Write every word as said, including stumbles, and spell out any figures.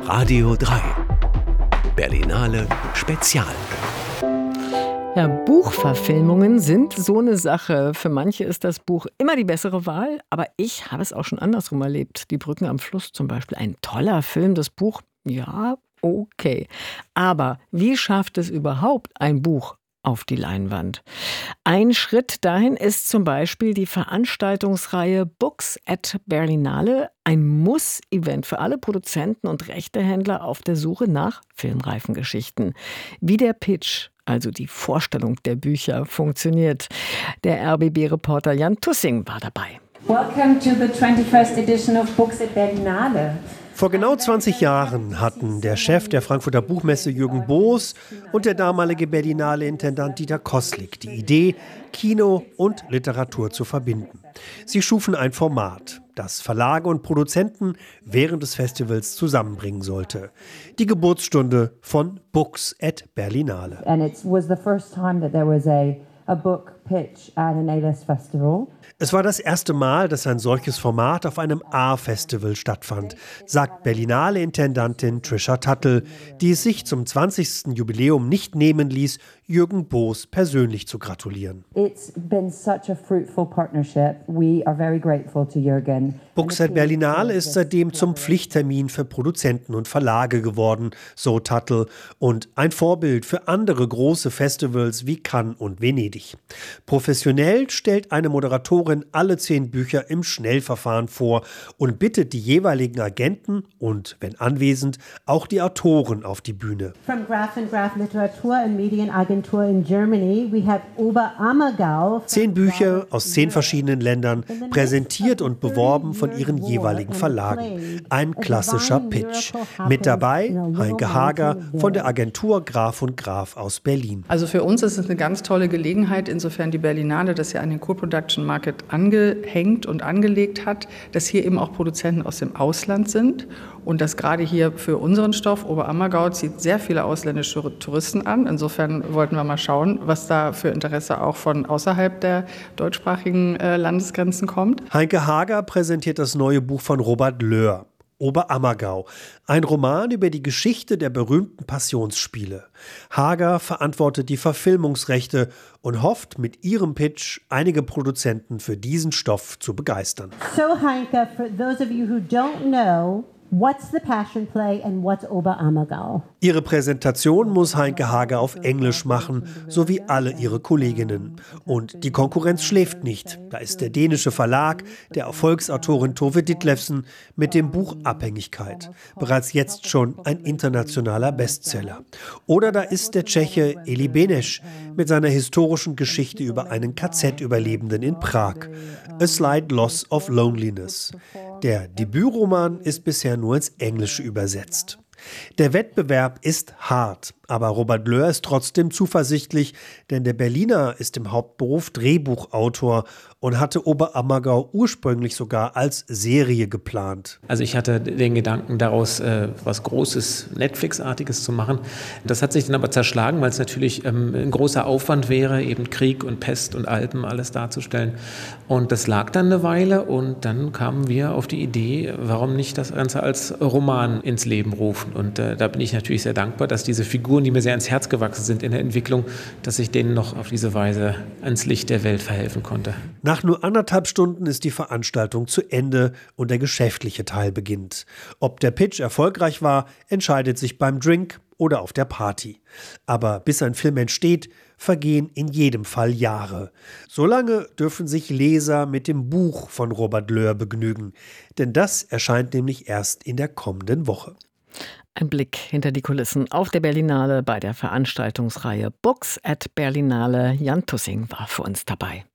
Radio drei. Berlinale Spezial. Ja, Buchverfilmungen sind so eine Sache. Für manche ist das Buch immer die bessere Wahl, aber ich habe es auch schon andersrum erlebt. Die Brücken am Fluss zum Beispiel, ein toller Film, das Buch, ja, okay. Aber wie schafft es überhaupt ein Buch auf die Leinwand? Ein Schritt dahin ist zum Beispiel die Veranstaltungsreihe Books at Berlinale, ein Muss-Event für alle Produzenten und Rechtehändler auf der Suche nach filmreifen Geschichten. Wie der Pitch, also die Vorstellung der Bücher, funktioniert. Der R B B-Reporter Jan Tussing war dabei. Welcome to the twenty-first edition of Books at Berlinale. Vor genau zwanzig Jahren hatten der Chef der Frankfurter Buchmesse Jürgen Boos und der damalige Berlinale-Intendant Dieter Koslik die Idee, Kino und Literatur zu verbinden. Sie schufen ein Format, das Verlage und Produzenten während des Festivals zusammenbringen sollte. Die Geburtsstunde von Books at Berlinale. And it was the first time that there was a, a book pitch at an A-list festival. Es war das erste Mal, dass ein solches Format auf einem A-Festival stattfand, sagt Berlinale-Intendantin Trisha Tuttle, die es sich zum zwanzigsten Jubiläum nicht nehmen ließ, Jürgen Boos persönlich zu gratulieren. It's been such a fruitful partnership. We are very grateful to Jürgen. Books at Berlinale ist seitdem zum Pflichttermin für Produzenten und Verlage geworden, so Tuttle, und ein Vorbild für andere große Festivals wie Cannes und Venedig. Professionell stellt eine Moderatorin alle zehn Bücher im Schnellverfahren vor und bittet die jeweiligen Agenten und, wenn anwesend, auch die Autoren auf die Bühne. From Graf and Graf Literatur and Medienagentur in Germany, we have Oberammergau. Zehn Bücher aus zehn verschiedenen Ländern, präsentiert und beworben von ihren jeweiligen Verlagen. Ein klassischer Pitch. Mit dabei Heinke Hager von der Agentur Graf und Graf aus Berlin. Also für uns ist es eine ganz tolle Gelegenheit, insofern die Berlinale das ja an den Co-Production Market angehängt und angelegt hat, dass hier eben auch Produzenten aus dem Ausland sind und dass gerade hier für unseren Stoff Oberammergau zieht sehr viele ausländische Touristen an. Insofern wollten wir mal schauen, was da für Interesse auch von außerhalb der deutschsprachigen äh, Landesgrenzen kommt. Heinke Hager präsentiert das neue Buch von Robert Löhr, Oberammergau, ein Roman über die Geschichte der berühmten Passionsspiele. Hager verantwortet die Verfilmungsrechte und hofft, mit ihrem Pitch einige Produzenten für diesen Stoff zu begeistern. So Heinke, for those of you who don't know, what's the Passion Play and what's Oberammergau? Ihre Präsentation muss Heinke Hager auf Englisch machen, so wie alle ihre Kolleginnen. Und die Konkurrenz schläft nicht. Da ist der dänische Verlag, der Erfolgsautorin Tove Ditlevsen mit dem Buch Abhängigkeit. Bereits jetzt schon ein internationaler Bestseller. Oder da ist der Tscheche Eli Beneš mit seiner historischen Geschichte über einen K Z-Überlebenden in Prag. A Slight Loss of Loneliness. Der Debütroman ist bisher nur ins Englische übersetzt. Der Wettbewerb ist hart, aber Robert Löhr ist trotzdem zuversichtlich, denn der Berliner ist im Hauptberuf Drehbuchautor und hatte Oberammergau ursprünglich sogar als Serie geplant. Also ich hatte den Gedanken, daraus äh, was Großes, Netflix-artiges zu machen. Das hat sich dann aber zerschlagen, weil es natürlich ähm, ein großer Aufwand wäre, eben Krieg und Pest und Alpen alles darzustellen. Und das lag dann eine Weile und dann kamen wir auf die Idee, warum nicht das Ganze als Roman ins Leben rufen. Und äh, da bin ich natürlich sehr dankbar, dass diese Figuren, die mir sehr ans Herz gewachsen sind in der Entwicklung, dass ich denen noch auf diese Weise ans Licht der Welt verhelfen konnte. Nach nur anderthalb Stunden ist die Veranstaltung zu Ende und der geschäftliche Teil beginnt. Ob der Pitch erfolgreich war, entscheidet sich beim Drink oder auf der Party. Aber bis ein Film entsteht, vergehen in jedem Fall Jahre. Solange dürfen sich Leser mit dem Buch von Robert Löhr begnügen, denn das erscheint nämlich erst in der kommenden Woche. Ein Blick hinter die Kulissen auf der Berlinale bei der Veranstaltungsreihe Books at Berlinale. Jan Tussing war für uns dabei.